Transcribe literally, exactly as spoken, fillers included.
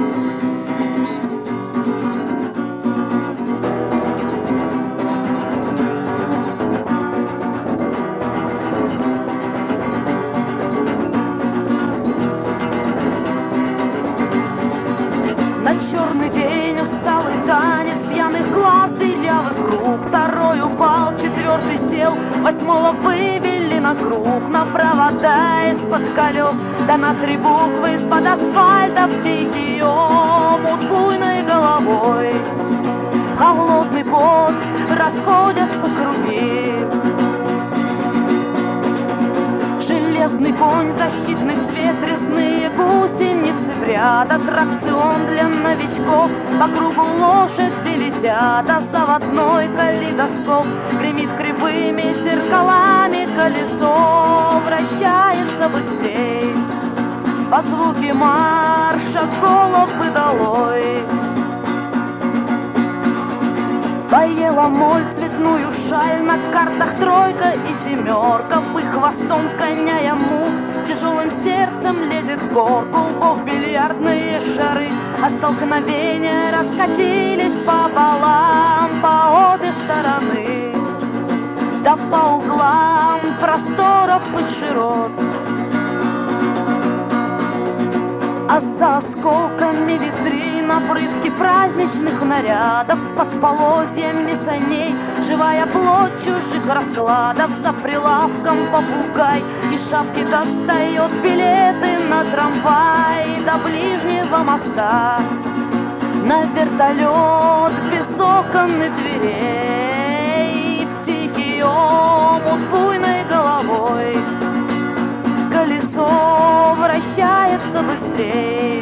На черный день усталый танец пьяных глаз, дырявый круг. Второй упал, четвертый сел, восьмого вывели на круг. На провода из-под колес, да на три буквы из-под асфальта в тихий омут буйной головой. Холодный пот, расходятся круги. Железный конь, защитный цвет, резные гусеницы в ряд. Аттракцион для новичков, по кругу лошади летят, а заводной калейдоскоп гремит кривыми зеркалами. Колесо вращается быстрей под звуки марша головы долой. Поела моль цветную шаль, на картах тройка и семерка. Бы хвостом сгоняя мух, с тяжелым сердцем лезет в горку. Ох, бильярдные шары, а столкновения раскатились пополам по обе стороны, да по углам просторов и широт. А за осколками витрин обрывки праздничных нарядов, под полозьями саней живая плоть чужих раскладов. За прилавком попугай и шапки достает билеты на трамвай до ближнего моста, на вертолет без окон и дверей, в тихий омут буйной головой. Колесо вращается быстрей